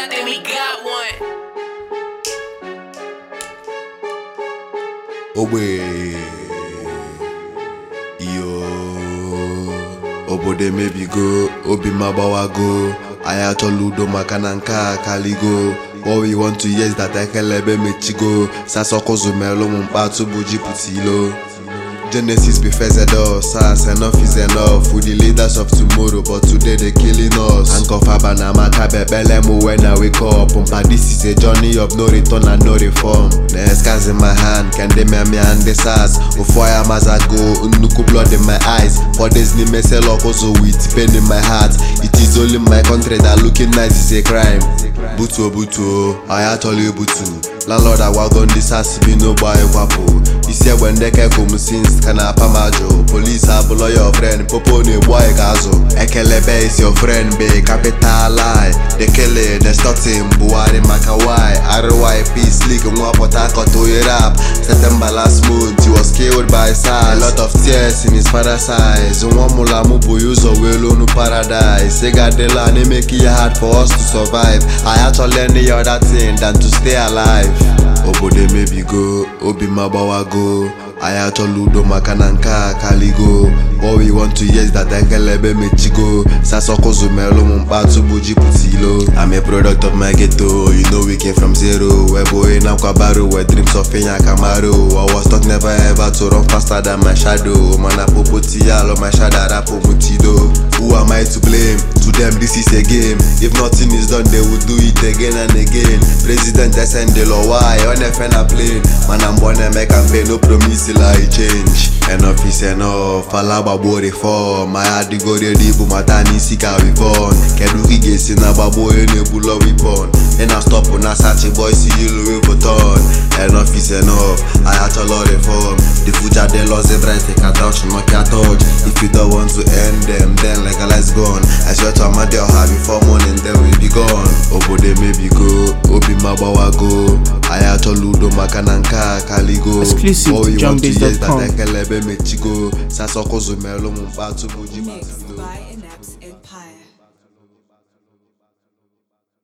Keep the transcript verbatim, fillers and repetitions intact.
then we got one. Ogbe yo obodo emebigo obi magbawago anyị achọla udo maka na nke a kaligo. What we want to hear is that ekelebe mechigo sasọkụzụ mere ụmụ mkpatụ bụ jipụta ilo. Genesis before Zedos, SARS, enough is enough. We the leaders of tomorrow, but today they killing us. Ankofa banama kabe belemu when I wake up. Umpa, this is a journey of no return and no reform. The scars in my hand, can they me and the SARS? Before I must go, unuku blood in my eyes. For this ni me sell also with pain in my heart. It is only my country that looking nice is a crime. Butu butu, I actually butu. Landlord I walk on this house be no boy wapo. This year when they can come since kana pamajo. Police have your friend, popo ne boy gazo. Ekelebe is your friend, be capital lie. They kill it, they start him, Buhari Makawai. R Y P sleek and one potako to rap. September last month, he was killed by SARS. A lot of tears in his father's eyes. One mula mubu use a wheel no paradise. Sega de la ne make it hard for us to survive. I actually learned the other thing than to stay alive. Obode maybe go, obi mabawago. I actually udo maka na nke a kaligo. What we want to hear is that ekelebe mechigo sasọkụzụ mere ụmụ mkpatụ bụ jipụta ilo. I'm a product of my ghetto, you know we came from zero. We're boy na kwabaro, we're dreams of Enya Camaro. I was taught never ever to run faster than my shadow. Man a popoti alo my shadow rapo mutido. Who am I to blame? To them this is a game. If nothing is done they will do it again and again. President send the law, why on a fan a plane. Man I'm born and make campaign, no promise till I change. Enough is enough, alaba bo reform. My heart go ready, but my time is sick of Yvonne. Kedu igesi na babo enebula weapon. And I stop on a sachi boy see you Louis Vuitton. Enough is enough, I had to law reform. The future they lost the right, take a touch, not a touch. If you don't want to end them, then legalize gone. I swear to my dear, have before morning, then we'll be gone. Obode maybe go, obi mabawago. I had to ludo makananka kaligo. Exclusive to jumbase dot com. Mechigo, sasoko zumelo mumpatu buji.